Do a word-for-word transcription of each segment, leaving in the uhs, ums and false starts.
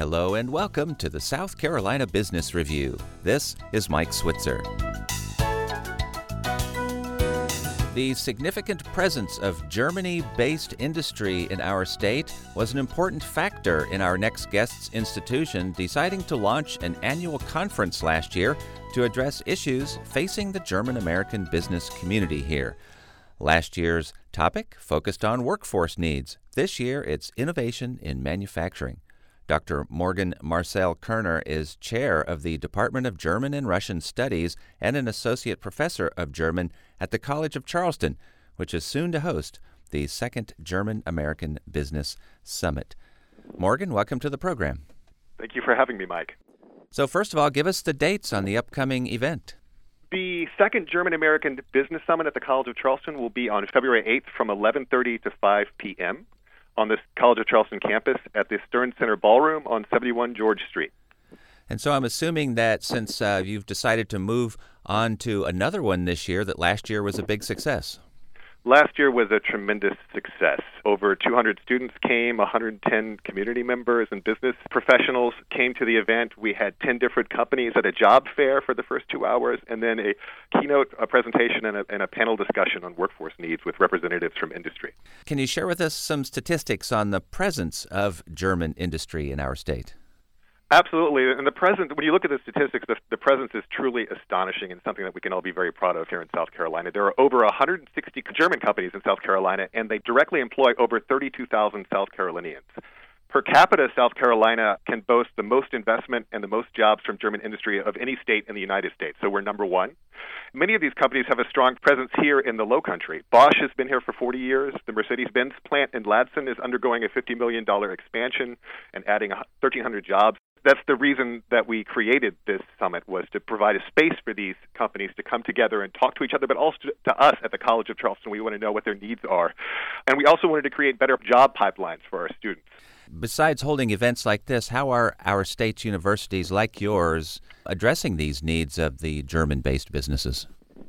Hello and welcome to the South Carolina Business Review. This is Mike Switzer. The significant presence of Germany-based industry in our state was an important factor in our next guest's institution deciding to launch an annual conference last year to address issues facing the German-American business community here. Last year's topic focused on workforce needs. This year, it's innovation in manufacturing. Doctor Morgan Marcel Kerner is chair of the Department of German and Russian Studies and an associate professor of German at the College of Charleston, which is soon to host the second German-American Business Summit. Morgan, welcome to the program. Thank you for having me, Mike. So first of all, give us the dates on the upcoming event. The second German-American Business Summit at the College of Charleston will be on February eighth from eleven thirty to five p.m. on the College of Charleston campus at the Stern Center Ballroom on seventy-one George Street. And so I'm assuming that since uh, you've decided to move on to another one this year, that last year was a big success. Last year was a tremendous success. Over two hundred students came, one hundred ten community members and business professionals came to the event. We had ten different companies at a job fair for the first two hours, and then a keynote a presentation and a, and a panel discussion on workforce needs with representatives from industry. Can you share with us some statistics on the presence of German industry in our state? Absolutely. And the presence, when you look at the statistics, the, the presence is truly astonishing and something that we can all be very proud of here in South Carolina. There are over one hundred sixty German companies in South Carolina, and they directly employ over thirty-two thousand South Carolinians. Per capita, South Carolina can boast the most investment and the most jobs from German industry of any state in the United States. So we're number one. Many of these companies have a strong presence here in the Lowcountry. Bosch has been here for forty years. The Mercedes-Benz plant in Ladson is undergoing a fifty million dollars expansion and adding thirteen hundred jobs. That's the reason that we created this summit, was to provide a space for these companies to come together and talk to each other, but also to us at the College of Charleston. We want to know what their needs are. And we also wanted to create better job pipelines for our students. Besides holding events like this, how are our state's universities like yours addressing these needs of the German-based businesses?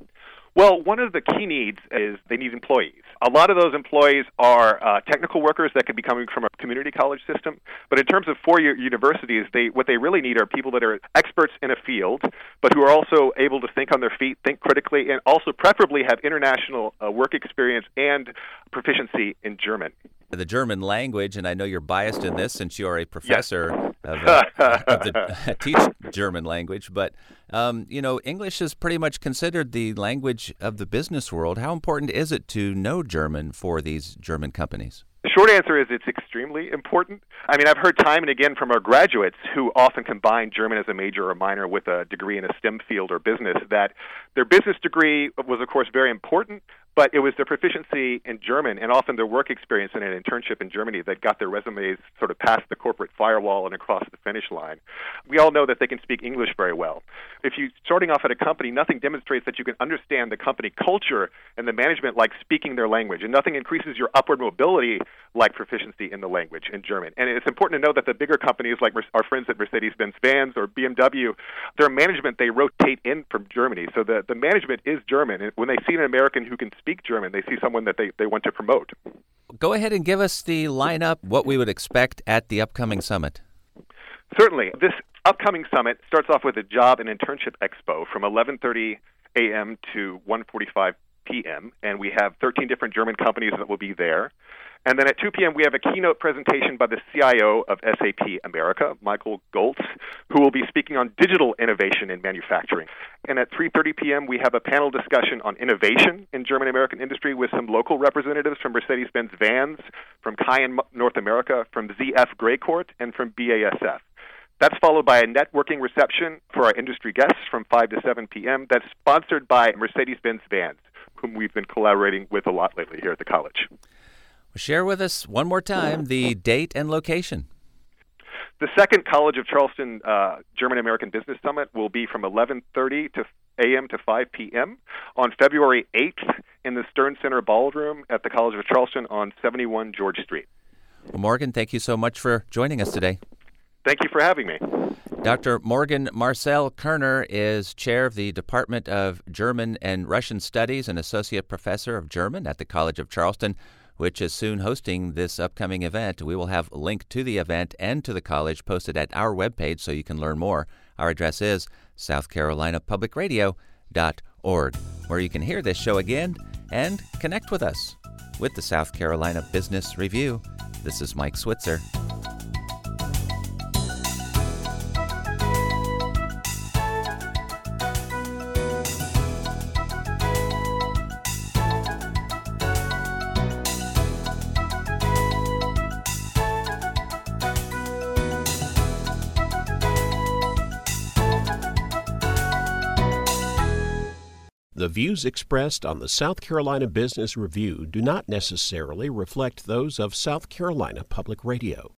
Well, one of the key needs is they need employees. A lot of those employees are uh, technical workers that could be coming from a community college system. But in terms of four-year universities, they what they really need are people that are experts in a field, but who are also able to think on their feet, think critically, and also preferably have international uh, work experience and proficiency in German. The German language, and I know you're biased in this since you are a professor yes. of, uh, of the teach German language, but um, you know, English is pretty much considered the language of the business world. How important is it to know German for these German companies? The short answer is it's extremely important. I mean, I've heard time and again from our graduates who often combine German as a major or minor with a degree in a STEM field or business that their business degree was, of course, very important, but it was their proficiency in German and often their work experience in an internship in Germany that got their resumes sort of past the corporate firewall and across the finish line. We all know that they can speak English very well. If you're starting off at a company, nothing demonstrates that you can understand the company culture and the management like speaking their language, and nothing increases your upward mobility like proficiency in the language in German. And it's important to know that the bigger companies like our friends at Mercedes-Benz Vans or B M W, their management, they rotate in from Germany. So the, the management is German. And when they see an American who can speak German, they see someone that they, they want to promote. Go ahead and give us the lineup, what we would expect at the upcoming summit. Certainly. This upcoming summit starts off with a job and internship expo from eleven thirty a.m. to one forty-five p.m., and we have thirteen different German companies that will be there. And then at two p.m., we have a keynote presentation by the C I O of S A P America, Michael Goltz, who will be speaking on digital innovation in manufacturing. And at three thirty p.m., we have a panel discussion on innovation in German-American industry with some local representatives from Mercedes-Benz Vans, from Cayenne North America, from Z F Greycourt, and from B A S F. That's followed by a networking reception for our industry guests from five to seven p.m. That's sponsored by Mercedes-Benz Vans, whom we've been collaborating with a lot lately here at the college. Share with us one more time the date and location. The second College of Charleston uh, German-American Business Summit will be from eleven thirty a.m. to five p.m. on February eighth in the Stern Center Ballroom at the College of Charleston on seventy-one George Street. Well, Morgan, thank you so much for joining us today. Thank you for having me. Doctor Morgan Marcel Kerner is chair of the Department of German and Russian Studies and associate professor of German at the College of Charleston, which is soon hosting this upcoming event. We will have a link to the event and to the college posted at our webpage so you can learn more. Our address is south carolina public radio dot org, where you can hear this show again and connect with us. With the South Carolina Business Review, this is Mike Switzer. The views expressed on the South Carolina Business Review do not necessarily reflect those of South Carolina Public Radio.